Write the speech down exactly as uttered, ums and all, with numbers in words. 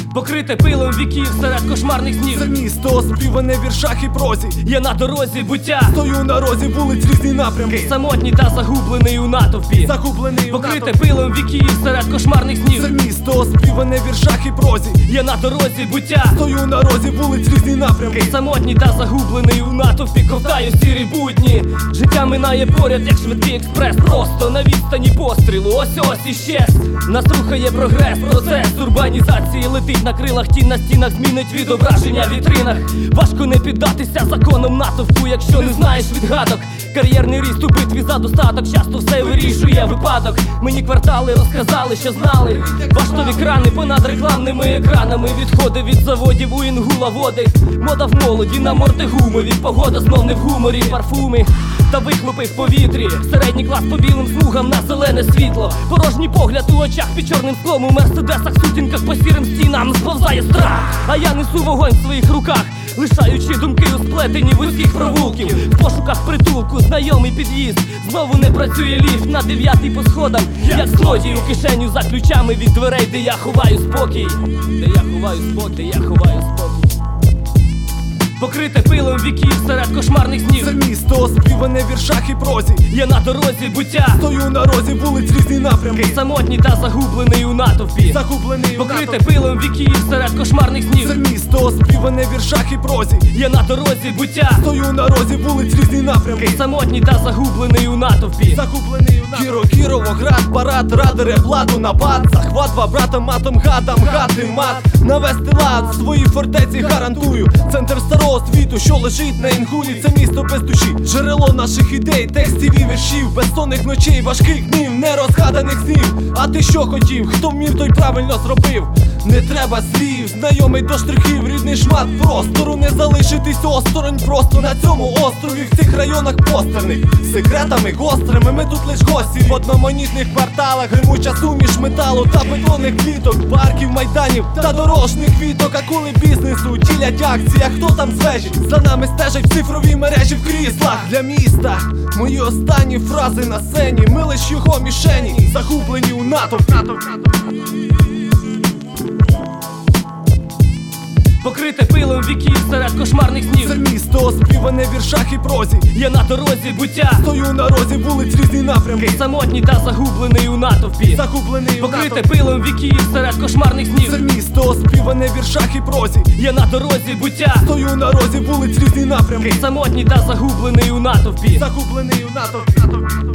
покрите пилом віків серед кошмарних снів. Це місто оспіване в віршах і прозі. Я на дорозі буття, стою на розі вулиць, різні напрямки. самотній та загублений у натовпі, Загублений у покрите натовпі. пилом віків серед кошмарних снів. Це місто оспіване в віршах і прозі. Я на дорозі буття, стою на розі вулиць, різні напрямки. самотній та загублений у натовпі, ковтаю сірі будні. Життя минає поряд, як швидкий експрес, просто на відстані пострілу. Ось ось і щез. Нас рухає прогрес, процес урбанізації летить на крилах, тінь на стінах змінить відображення в вітринах. Важко не піддатися законам натовпу, якщо не знаєш відгадок. Кар'єрний ріст у битві за достаток, часто все вирішує випадок. Мені квартали розказали, що знали. Баштові крани понад рекламними екранами, відходи від заводів у інгула води. Мода в молоді на морди гумові, погода знов не в гуморі, парфуми та вихлопи в повітрі. Середній клас по білим смугам на зелене світло. Порожній погляд у очах під чорним склом. У мерседесах, сутінках по сірим стінам сповзає страх. А я несу вогонь в своїх руках, лишаючи думки у сплетенні вузьких провулків. В пошуках притулку, знайомий під'їзд. Знову не працює ліфт на дев'ятий по сходам. Як злодій у кишеню за ключами від дверей, де я ховаю спокій. Де я ховаю спокій, де я ховаю спокій. Покрите пилом віків серед кошмарних снів. Це місто оспіване в віршах і прозі. Я на дорозі буття, стою на розі вулиць, різні напрямки. самотній та загублений у натовпі, Загублений у покрите натовпі. пилом віків серед кошмарних Це снів. місто оспіване в віршах і прозі. Я на дорозі буття, стою на розі вулиць, різні напрямки. самотній та загублений у натовпі. Загублений у натовпі. Кіро, Кіровоград, парад, радери, владу на бат. Захват два брата матом, гадам, гати, мат. Навести лад, свої фортеці гарантую. Центр старого світу, що лежить на інгулі. Це місто без душі, джерело наших ідей, текстів і віршів. Безсонних ночей, важких днів, нерозгаданих снів. А ти що хотів? Хто вмів, той правильно зробив. Не треба слів, знайомий до штрихів, рідний шмат простору. Не залишитись осторонь просто на цьому острові. В цих районах постерних, секретами гострими. Ми тут лиш гості в одноманітних кварталах. Гримуча суміш металу та бетонних кліток, парків, майданів та дорожніх віток. А коли бізнесу ділять акція, хто там звежить? За нами стежать в цифровій мережі в кріслах. Для міста мої останні фрази на сцені. Ми лиш його мішені, загублені у натовпі. Покрите пилом віків серед кошмарних Це снів. місто оспіване в віршах і прозі. Я на дорозі буття, стою на розі вулиць, різні напрямки. самотній та загублений у натовпі, Загублений у покрите натовпі. пилом віків серед кошмарних Це снів. місто оспіване в віршах і прозі. Я на дорозі буття, стою на розі вулиць, різні напрямки. самотній та загублений у натовпі. Загублений у натовпі.